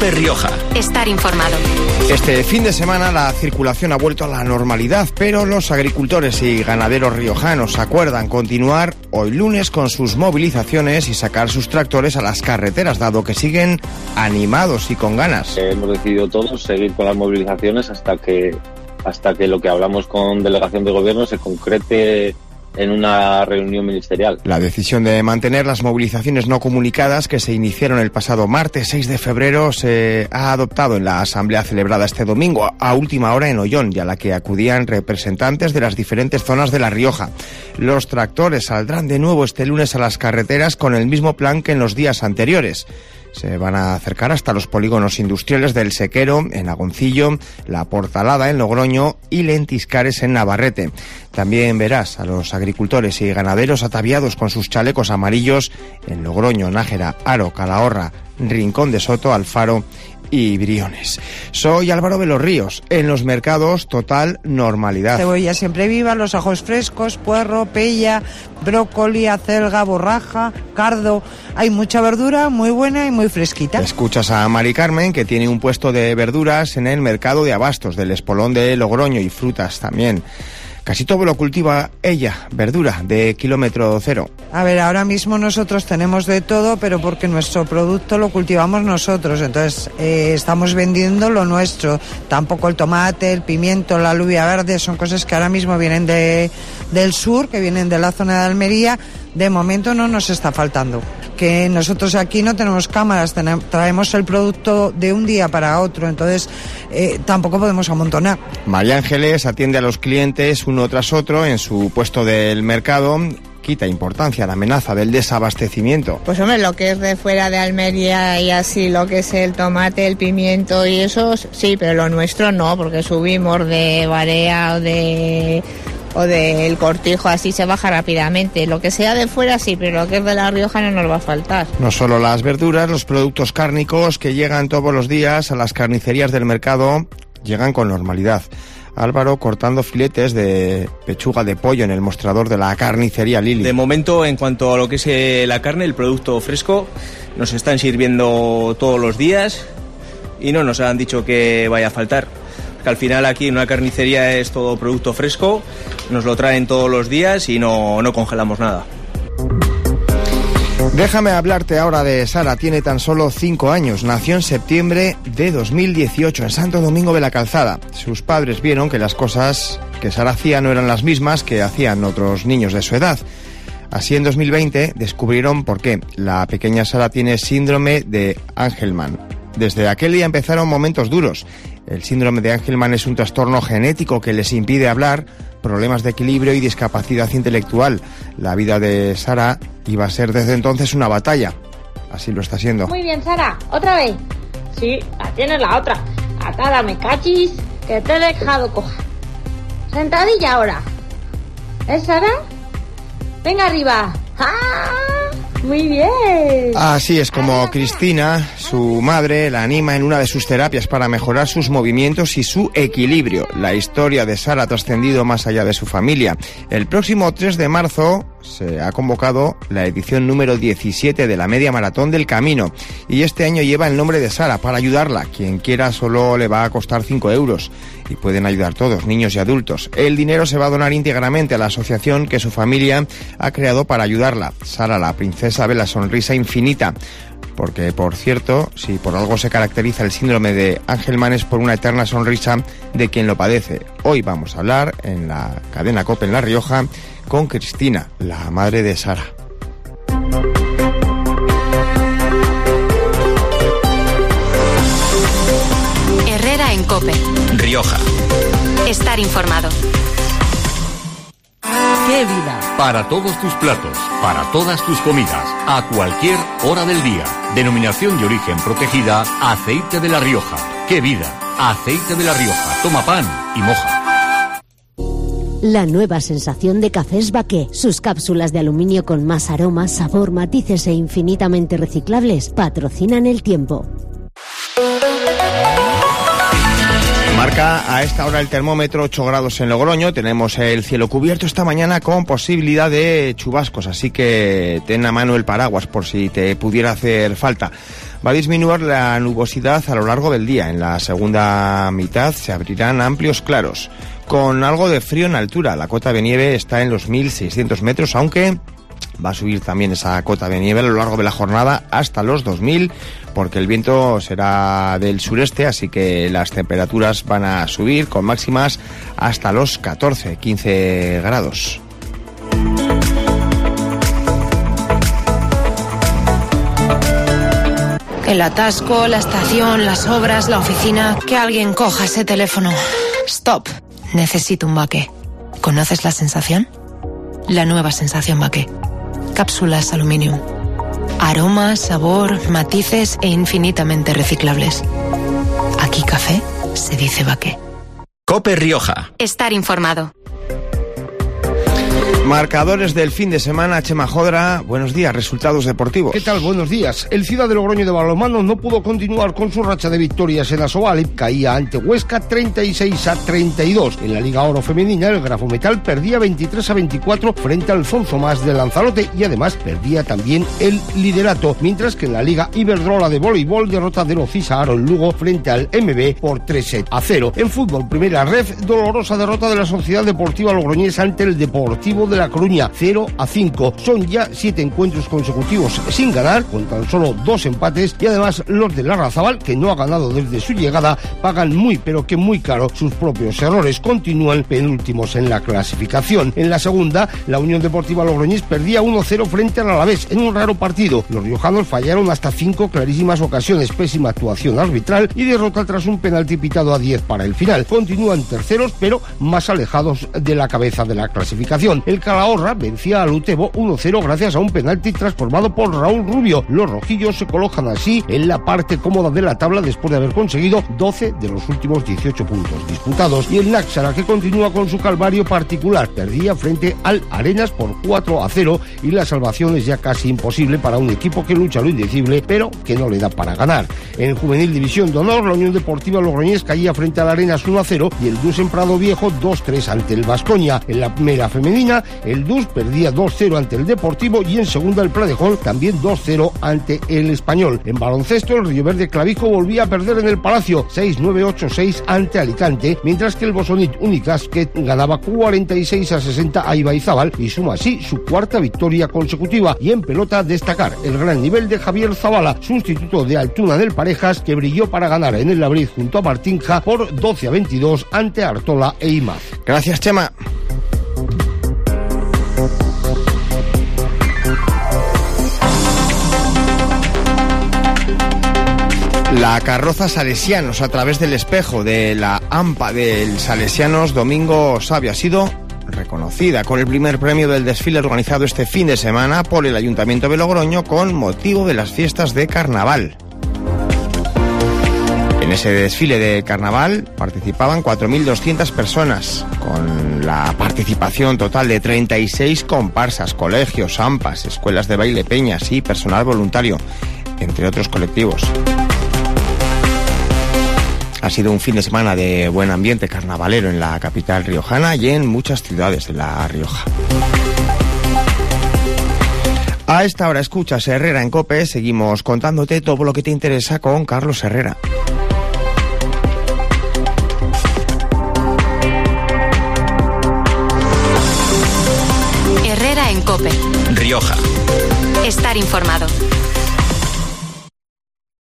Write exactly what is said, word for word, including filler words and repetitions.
COPE Rioja. Estar informado. Este fin de semana la circulación ha vuelto a la normalidad, pero los agricultores y ganaderos riojanos acuerdan continuar hoy lunes con sus movilizaciones y sacar sus tractores a las carreteras, dado que siguen animados y con ganas. Hemos decidido todos seguir con las movilizaciones hasta que, hasta que lo que hablamos con delegación de gobierno se concrete en una reunión ministerial. La decisión de mantener las movilizaciones no comunicadas que se iniciaron el pasado martes seis de febrero se ha adoptado en la asamblea celebrada este domingo a última hora en Ollón, y a la que acudían representantes de las diferentes zonas de La Rioja. Los tractores saldrán de nuevo este lunes a las carreteras con el mismo plan que en los días anteriores. Se van a acercar hasta los polígonos industriales del Sequero, en Agoncillo, La Portalada, en Logroño, y Lentiscares, en Navarrete. También verás a los agricultores y ganaderos ataviados con sus chalecos amarillos en Logroño, Nájera, Haro, Calahorra, Rincón de Soto, Alfaro y Briones. Soy Álvaro de los Ríos. En los mercados, total normalidad. Cebolla siempre viva, los ajos frescos, puerro, pella, brócoli, acelga, borraja, cardo. Hay mucha verdura muy buena y muy fresquita. Escuchas a Mari Carmen, que tiene un puesto de verduras en el mercado de abastos del Espolón de Logroño, y frutas también. Casi todo lo cultiva ella, verdura de kilómetro cero. A ver, ahora mismo nosotros tenemos de todo, pero porque nuestro producto lo cultivamos nosotros, entonces eh, estamos vendiendo lo nuestro. Tampoco el tomate, el pimiento, la alubia verde, son cosas que ahora mismo vienen de, del sur, que vienen de la zona de Almería. De momento no nos está faltando. Que nosotros aquí no tenemos cámaras, tenemos, traemos el producto de un día para otro, entonces eh, tampoco podemos amontonar. María Ángeles atiende a los clientes uno tras otro en su puesto del mercado. Quita importancia a la amenaza del desabastecimiento. Pues hombre, lo que es de fuera de Almería y así, lo que es el tomate, el pimiento y eso, sí, pero lo nuestro no, porque subimos de Barea o de... o del Cortijo, así se baja rápidamente. Lo que sea de fuera sí, pero lo que es de La Rioja no nos va a faltar. No solo las verduras, los productos cárnicos que llegan todos los días a las carnicerías del mercado llegan con normalidad. Álvaro cortando filetes de pechuga de pollo en el mostrador de la carnicería Lili. De momento, en cuanto a lo que es eh, la carne, el producto fresco, nos están sirviendo todos los días y no nos han dicho que vaya a faltar. Que al final aquí en una carnicería es todo producto fresco, nos lo traen todos los días y no, no congelamos nada. Déjame hablarte ahora de Sara. Tiene tan solo cinco años. Nació en septiembre de dos mil dieciocho en Santo Domingo de la Calzada. Sus padres vieron que las cosas que Sara hacía no eran las mismas que hacían otros niños de su edad. Así, en dos mil veinte descubrieron por qué. La pequeña Sara tiene síndrome de Angelman. Desde aquel día empezaron momentos duros. El síndrome de Angelman es un trastorno genético que les impide hablar, problemas de equilibrio y discapacidad intelectual. La vida de Sara iba a ser desde entonces una batalla. Así lo está siendo. Muy bien, Sara, otra vez. Sí, la tienes la otra. Atada me cachis, que te he dejado coja. Sentadilla ahora. ¿Eh, Sara? Venga arriba. ¡Ah! Muy bien. Así es como Cristina, su madre, la anima en una de sus terapias para mejorar sus movimientos y su equilibrio. La historia de Sara ha trascendido más allá de su familia. El próximo tres de marzo se ha convocado la edición número diecisiete de la Media Maratón del Camino, y este año lleva el nombre de Sara para ayudarla. Quien quiera solo le va a costar cinco euros y pueden ayudar todos, niños y adultos. El dinero se va a donar íntegramente a la asociación que su familia ha creado para ayudarla. Sara, la princesa de la sonrisa infinita. Porque, por cierto, si por algo se caracteriza el síndrome de Angelman, es por una eterna sonrisa de quien lo padece. Hoy vamos a hablar en la cadena COPE en La Rioja con Cristina, la madre de Sara. Herrera en COPE Rioja. Estar informado. ¡Qué vida! Para todos tus platos, para todas tus comidas, a cualquier hora del día. Denominación de origen protegida, Aceite de La Rioja. ¡Qué vida! Aceite de La Rioja. Toma pan y moja. La nueva sensación de Cafés Baqué. Sus cápsulas de aluminio con más aroma, sabor, matices e infinitamente reciclables patrocinan el tiempo. Marca a esta hora el termómetro ocho grados en Logroño. Tenemos el cielo cubierto esta mañana con posibilidad de chubascos, así que ten a mano el paraguas por si te pudiera hacer falta. Va a disminuir la nubosidad a lo largo del día. En la segunda mitad se abrirán amplios claros, con algo de frío en altura. La cota de nieve está en los mil seiscientos metros, aunque va a subir también esa cota de nieve a lo largo de la jornada hasta los dos mil, porque el viento será del sureste, así que las temperaturas van a subir con máximas hasta los catorce, quince grados. El atasco, la estación, las obras, la oficina... Que alguien coja ese teléfono. Stop. Necesito un Baqué. ¿Conoces la sensación? La nueva sensación Baqué. Cápsulas Aluminium. Aroma, sabor, matices e infinitamente reciclables. Aquí café se dice Baqué. COPE Rioja. Estar informado. Marcadores del fin de semana, Chema Jodra, buenos días, resultados deportivos. ¿Qué tal? Buenos días. El Ciudad de Logroño de balonmano no pudo continuar con su racha de victorias en Asobal, caía ante Huesca treinta y seis a treinta y dos. En la Liga Oro Femenina, el Grafometal perdía veintitrés a veinticuatro frente al Sonsomas de Lanzarote y además perdía también el liderato, mientras que en la Liga Iberdrola de voleibol derrota del Ocisa Aaron Lugo frente al M B por tres a cero. En fútbol, primera ref, dolorosa derrota de la Sociedad Deportiva Logroñesa ante el Deportivo de la Coruña, cero a cinco. Son ya siete encuentros consecutivos sin ganar, con tan solo dos empates, y además los de Larrazábal, que no ha ganado desde su llegada, pagan muy pero que muy caro sus propios errores. Continúan penúltimos en la clasificación. En la segunda, la Unión Deportiva Logroñés perdía uno cero frente al Alavés en un raro partido. Los riojanos fallaron hasta cinco clarísimas ocasiones, pésima actuación arbitral y derrota tras un penalti pitado a diez para el final. Continúan terceros, pero más alejados de la cabeza de la clasificación. El Calahorra vencía al Utebo uno cero gracias a un penalti transformado por Raúl Rubio. Los rojillos se colocan así en la parte cómoda de la tabla después de haber conseguido doce de los últimos dieciocho puntos disputados. Y el Náxara, que continúa con su calvario particular, perdía frente al Arenas por cuatro a cero y la salvación es ya casi imposible para un equipo que lucha lo indecible pero que no le da para ganar. En Juvenil División de Honor, la Unión Deportiva Logroñés caía frente al Arenas uno a cero y el Dus en Prado Viejo dos tres ante el Baskonia. En la primera femenina, el Dus perdía dos cero ante el Deportivo y en segunda el Pradejón también dos cero ante el Español. En baloncesto, el Río Verde Clavijo volvía a perder en el Palacio seis nueve ocho seis ante Alicante, mientras que el Bosonit Unicasquet ganaba cuarenta y seis a sesenta a Ibaizábal y suma así su cuarta victoria consecutiva. Y en pelota, destacar el gran nivel de Javier Zavala, sustituto de Altuna del Parejas, que brilló para ganar en el Labriz junto a Martinja por doce a veintidós ante Artola e Imaz. Gracias, Chema. La carroza Salesianos a través del espejo de la AMPA del Salesianos Domingo Sabio ha sido reconocida con el primer premio del desfile organizado este fin de semana por el Ayuntamiento de Logroño con motivo de las fiestas de Carnaval. En ese desfile de Carnaval participaban cuatro mil doscientas personas, con la participación total de treinta y seis comparsas, colegios, AMPAs, escuelas de baile, peñas y personal voluntario, entre otros colectivos. Ha sido un fin de semana de buen ambiente carnavalero en la capital riojana y en muchas ciudades de La Rioja. A esta hora escuchas Herrera en COPE, seguimos contándote todo lo que te interesa con Carlos Herrera. Herrera en COPE. Rioja. Estar informado.